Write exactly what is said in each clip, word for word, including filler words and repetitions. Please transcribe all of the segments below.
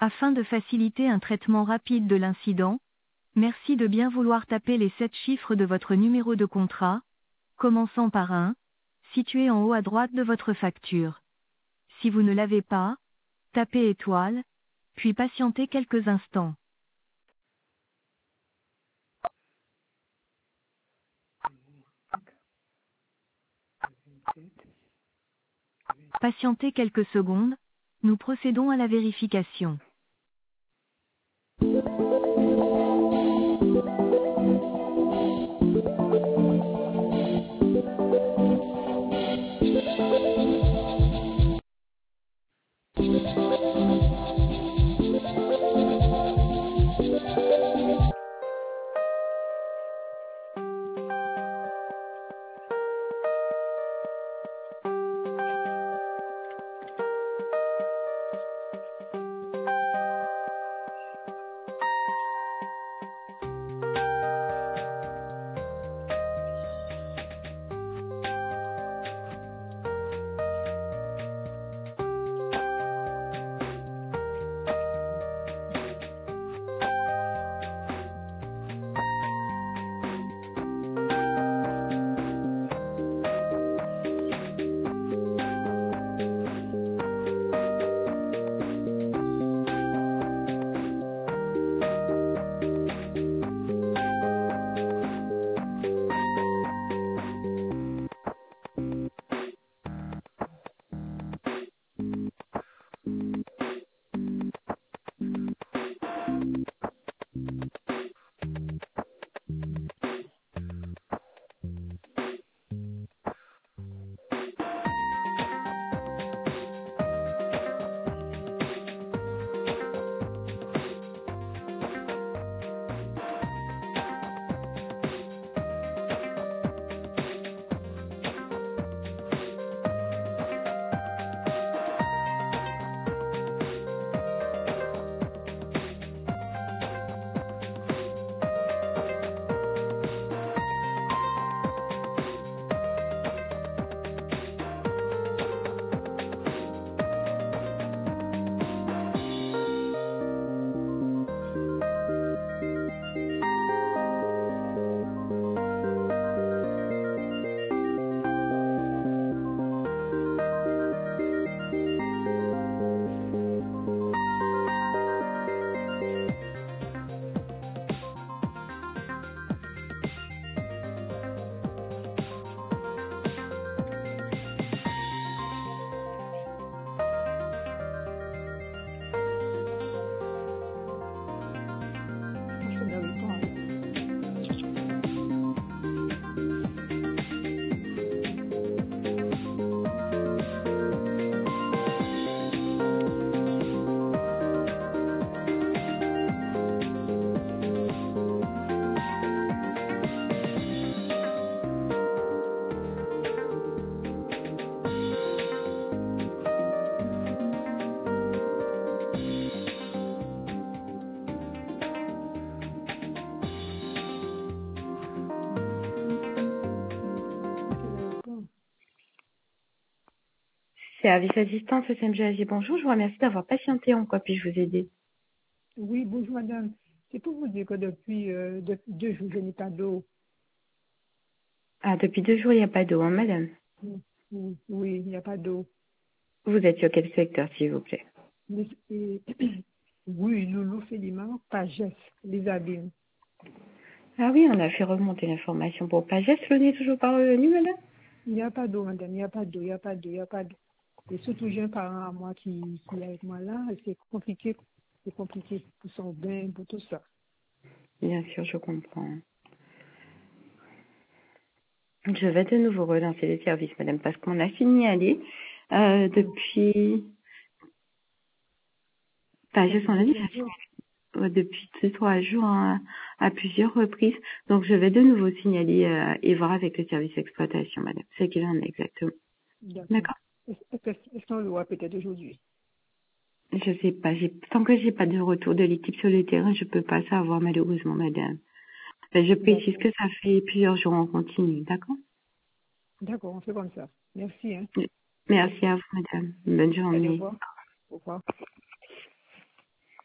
Afin de faciliter un traitement rapide de l'incident, merci de bien vouloir taper les sept chiffres de votre numéro de contrat, commençant par un, situé en haut à droite de votre facture. Si vous ne l'avez pas, tapez étoile, puis patientez quelques instants. Patientez quelques secondes, nous procédons à la vérification. Service assistance S M G A G, bonjour, je vous remercie d'avoir patienté. En quoi puis-je vous aider? Oui, bonjour madame. C'est pour vous dire que depuis, euh, depuis deux jours, je n'ai pas d'eau. Ah, depuis deux jours, il n'y a pas d'eau, hein, madame? Oui, oui, oui, il n'y a pas d'eau. Vous êtes sur quel secteur, s'il vous plaît? Mais, et, oui, Loulou Félima, Pagès, les abîmes. Ah oui, on a fait remonter l'information pour Pagès. L'eau n'est toujours pas revenue, madame? Il n'y a pas d'eau, madame, il n'y a pas d'eau, il n'y a pas d'eau, il n'y a pas d'eau. Et surtout, j'ai un parent à moi qui, qui est avec moi là, et c'est compliqué, c'est compliqué pour son bain, pour tout ça. Bien sûr, je comprends. Je vais de nouveau relancer les services, madame, parce qu'on a signalé euh, depuis... Pagès, on a dit euh, depuis deux, trois jours hein, à plusieurs reprises. Donc, je vais de nouveau signaler euh, et voir avec le service d'exploitation, madame. C'est qu'il en est exactement. D'accord. Est-ce que- est-ce qu'on l'aura peut-être aujourd'hui? Je sais pas. J'ai, tant que j'ai pas de retour de l'équipe sur le terrain, je peux pas savoir, malheureusement, madame. Ben, je précise que ça fait plusieurs jours en continu. D'accord? D'accord, on fait comme ça. Merci, hein. Merci à vous, madame. Bonne Allez, au journée. revoir. Au revoir.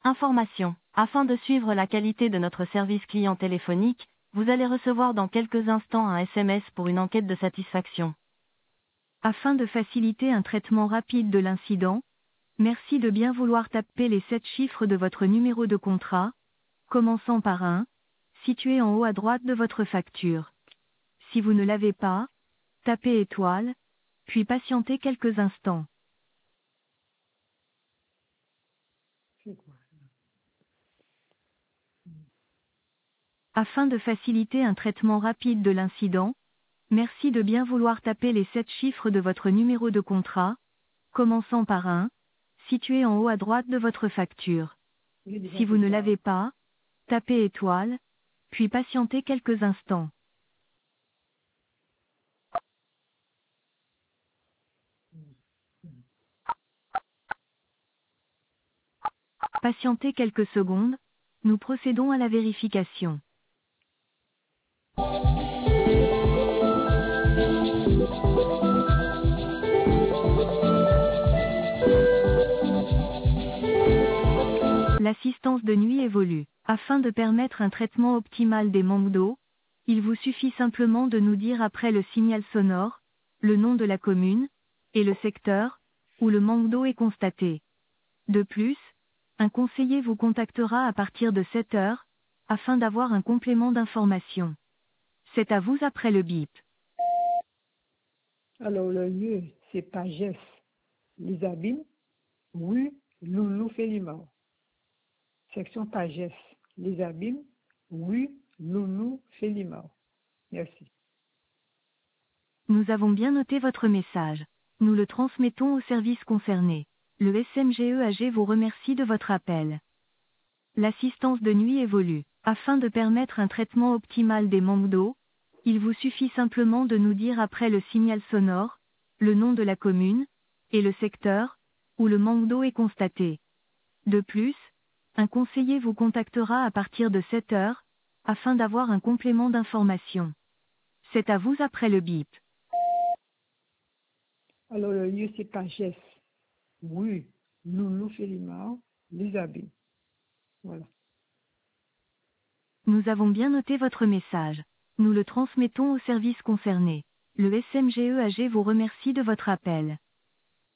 Information. Afin de suivre la qualité de notre service client téléphonique, vous allez recevoir dans quelques instants un S M S pour une enquête de satisfaction. Afin de faciliter un traitement rapide de l'incident, merci de bien vouloir taper les sept chiffres de votre numéro de contrat, commençant par un, situé en haut à droite de votre facture. Si vous ne l'avez pas, tapez étoile, puis patientez quelques instants. C'est quoi? Afin de faciliter un traitement rapide de l'incident, merci de bien vouloir taper les sept chiffres de votre numéro de contrat, commençant par un, situé en haut à droite de votre facture. Si vous ne l'avez pas, tapez étoile, puis patientez quelques instants. Patientez quelques secondes, nous procédons à la vérification. L'assistance de nuit évolue. Afin de permettre un traitement optimal des manques d'eau, il vous suffit simplement de nous dire après le signal sonore, le nom de la commune, et le secteur, où le manque d'eau est constaté. De plus, un conseiller vous contactera à partir de sept heures, afin d'avoir un complément d'information. C'est à vous après le bip. Alors, le lieu, c'est Pagès, les Abîmes, rue Loulou Félimao. Section Pagès, les Abîmes, rue Loulou Félimao. Merci. Nous avons bien noté votre message. Nous le transmettons au service concerné. Le S M G E A G vous remercie de votre appel. L'assistance de nuit évolue. Afin de permettre un traitement optimal des manques d'eau, il vous suffit simplement de nous dire après le signal sonore, le nom de la commune, et le secteur, où le manque d'eau est constaté. De plus, un conseiller vous contactera à partir de sept heures, afin d'avoir un complément d'information. C'est à vous après le bip. Alors, le lieu, c'est Pagès, rue Loulou Félimao, les Abîmes. Voilà. Nous avons bien noté votre message. Nous le transmettons au service concerné. Le S M G E A G vous remercie de votre appel.